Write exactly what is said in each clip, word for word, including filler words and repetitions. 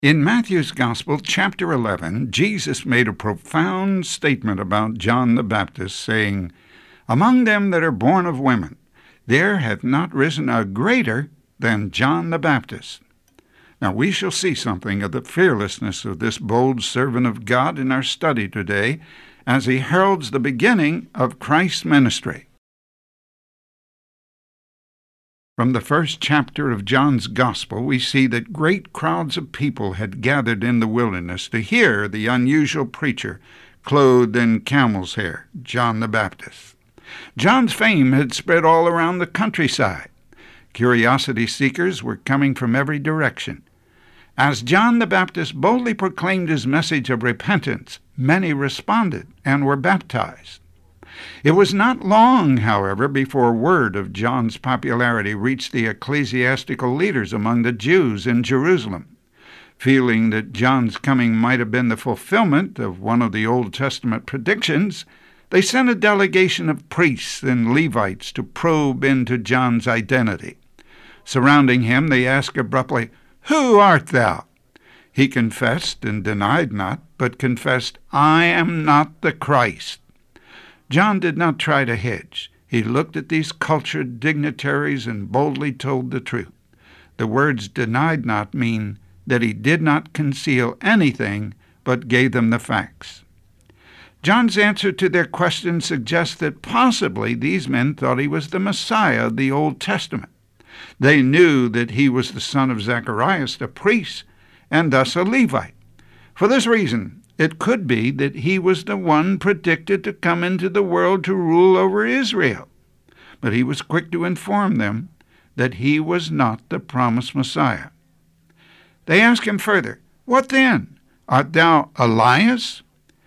In Matthew's Gospel, chapter eleven, Jesus made a profound statement about John the Baptist, saying, "Among them that are born of women, there hath not risen a greater than John the Baptist." Now we shall see something of the fearlessness of this bold servant of God in our study today, as he heralds the beginning of Christ's ministry. From the first chapter of John's Gospel, we see that great crowds of people had gathered in the wilderness to hear the unusual preacher, clothed in camel's hair, John the Baptist. John's fame had spread all around the countryside. Curiosity seekers were coming from every direction. As John the Baptist boldly proclaimed his message of repentance, many responded and were baptized. It was not long, however, before word of John's popularity reached the ecclesiastical leaders among the Jews in Jerusalem. Feeling that John's coming might have been the fulfillment of one of the Old Testament predictions, they sent a delegation of priests and Levites to probe into John's identity. Surrounding him, they asked abruptly, "Who art thou?" He confessed and denied not, but confessed, "I am not the Christ." John did not try to hedge. He looked at these cultured dignitaries and boldly told the truth. The words "denied not" mean that he did not conceal anything, but gave them the facts. John's answer to their question suggests that possibly these men thought he was the Messiah of the Old Testament. They knew that he was the son of Zacharias, a priest, and thus a Levite. For this reason, it could be that he was the one predicted to come into the world to rule over Israel. But he was quick to inform them that he was not the promised Messiah. They asked him further, "What then? Art thou Elias?"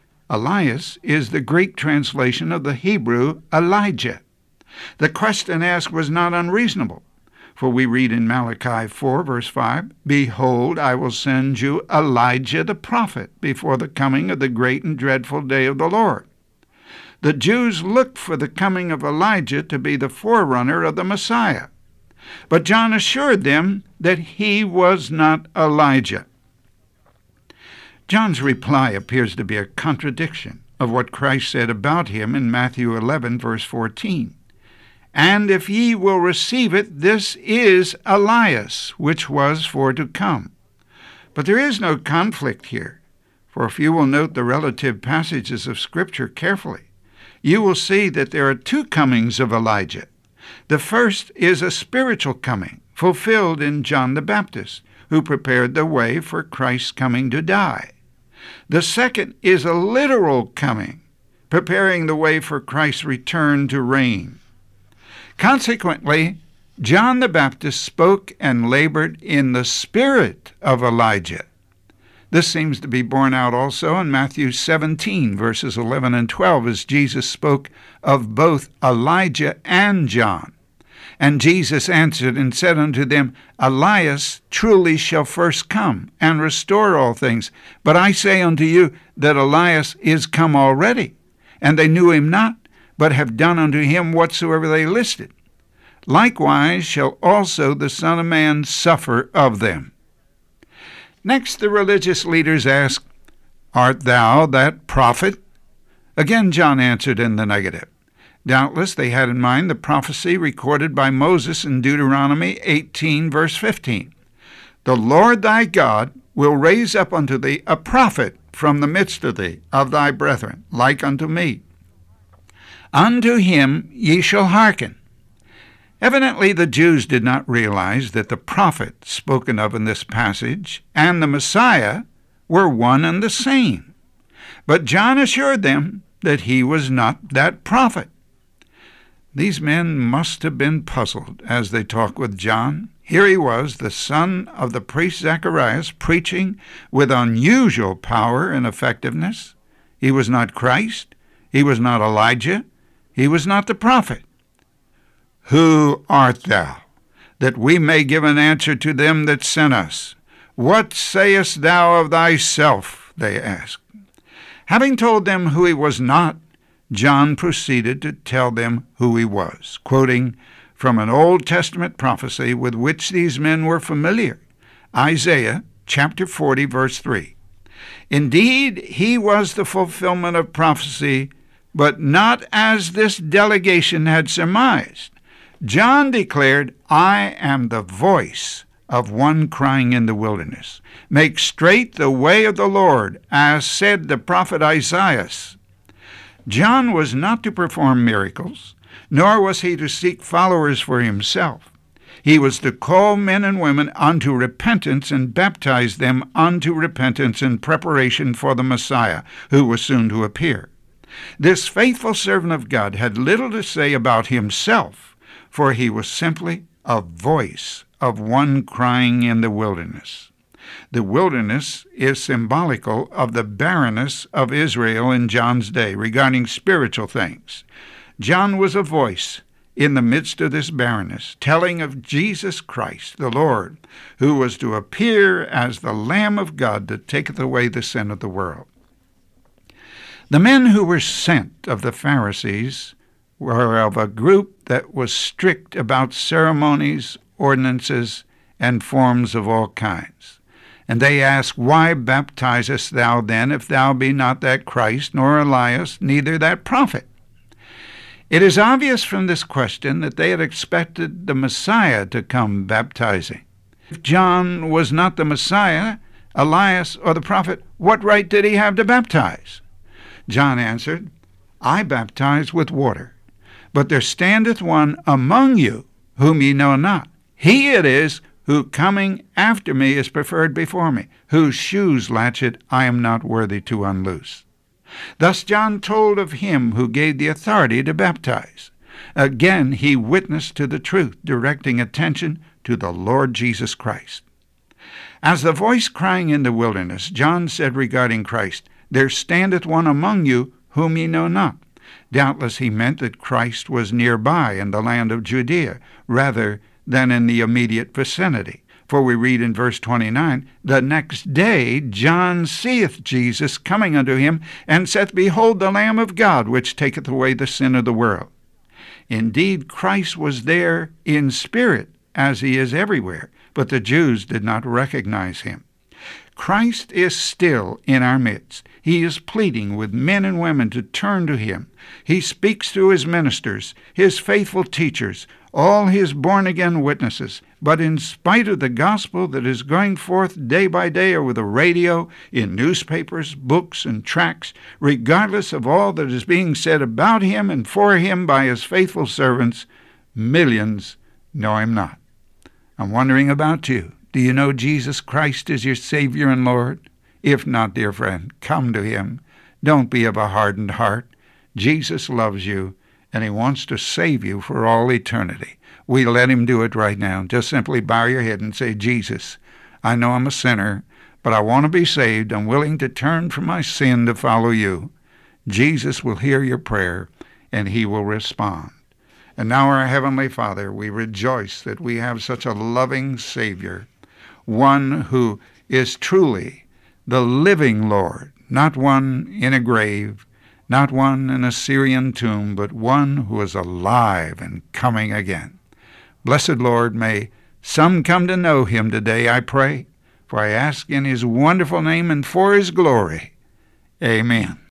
Elias is the Greek translation of the Hebrew Elijah. The question asked was not unreasonable, for we read in Malachi four, verse five, "Behold, I will send you Elijah the prophet before the coming of the great and dreadful day of the Lord." The Jews looked for the coming of Elijah to be the forerunner of the Messiah. But John assured them that he was not Elijah. John's reply appears to be a contradiction of what Christ said about him in Matthew eleven, verse fourteen. "And if ye will receive it, this is Elias, which was for to come." But there is no conflict here, for if you will note the relative passages of Scripture carefully, you will see that there are two comings of Elijah. The first is a spiritual coming, fulfilled in John the Baptist, who prepared the way for Christ's coming to die. The second is a literal coming, preparing the way for Christ's return to reign. Consequently, John the Baptist spoke and labored in the spirit of Elijah. This seems to be borne out also in Matthew seventeen, verses eleven and twelve, as Jesus spoke of both Elijah and John. "And Jesus answered and said unto them, Elias truly shall first come, and restore all things. But I say unto you that Elias is come already, and they knew him not, but have done unto him whatsoever they listed. Likewise shall also the Son of Man suffer of them." Next, the religious leaders asked, "Art thou that prophet?" Again, John answered in the negative. Doubtless they had in mind the prophecy recorded by Moses in Deuteronomy eighteen, verse fifteen. "The Lord thy God will raise up unto thee a prophet from the midst of thee, of thy brethren, like unto me. Unto him ye shall hearken." Evidently the Jews did not realize that the prophet spoken of in this passage and the Messiah were one and the same. But John assured them that he was not that prophet. These men must have been puzzled as they talked with John. Here he was, the son of the priest Zacharias, preaching with unusual power and effectiveness. He was not Christ. He was not Elijah. He was not the prophet. "Who art thou, that we may give an answer to them that sent us? What sayest thou of thyself?" they asked. Having told them who he was not, John proceeded to tell them who he was, quoting from an Old Testament prophecy with which these men were familiar, Isaiah chapter forty, verse three. Indeed, he was the fulfillment of prophecy, but not as this delegation had surmised. John declared, I am the voice of one crying in the wilderness. Make straight the way of the Lord, as said the prophet Isaiah. John was not to perform miracles, nor was he to seek followers for himself. He was to call men and women unto repentance and baptize them unto repentance in preparation for the Messiah, who was soon to appear. This faithful servant of God had little to say about himself, for he was simply a voice of one crying in the wilderness. The wilderness is symbolical of the barrenness of Israel in John's day regarding spiritual things. John was a voice in the midst of this barrenness, telling of Jesus Christ, the Lord, who was to appear as the Lamb of God that taketh away the sin of the world. The men who were sent of the Pharisees were of a group that was strict about ceremonies, ordinances, and forms of all kinds. And they asked, Why baptizest thou then, if thou be not that Christ, nor Elias, neither that prophet? It is obvious from this question that they had expected the Messiah to come baptizing. If John was not the Messiah, Elias, or the prophet, what right did he have to baptize? John answered, I baptize with water, but there standeth one among you whom ye know not. He it is who coming after me is preferred before me, whose shoes latchet I am not worthy to unloose. Thus John told of him who gave the authority to baptize. Again he witnessed to the truth, directing attention to the Lord Jesus Christ. As the voice crying in the wilderness, John said regarding Christ, There standeth one among you whom ye know not. Doubtless he meant that Christ was nearby in the land of Judea, rather than in the immediate vicinity. For we read in verse twenty-nine, The next day John seeth Jesus coming unto him, and saith, Behold the Lamb of God, which taketh away the sin of the world. Indeed, Christ was there in spirit, as he is everywhere, but the Jews did not recognize him. Christ is still in our midst. He is pleading with men and women to turn to him. He speaks through his ministers, his faithful teachers, all his born-again witnesses. But in spite of the gospel that is going forth day by day over the radio, in newspapers, books, and tracts, regardless of all that is being said about him and for him by his faithful servants, millions know him not. I'm wondering about you. Do you know Jesus Christ is your Savior and Lord? If not, dear friend, come to him. Don't be of a hardened heart. Jesus loves you, and he wants to save you for all eternity. We let him do it right now. Just simply bow your head and say, Jesus, I know I'm a sinner, but I want to be saved. I'm willing to turn from my sin to follow you. Jesus will hear your prayer, and he will respond. And now, our Heavenly Father, we rejoice that we have such a loving Savior, one who is truly the living Lord, not one in a grave, not one in a Syrian tomb, but one who is alive and coming again. Blessed Lord, may some come to know him today, I pray, for I ask in his wonderful name and for his glory. Amen.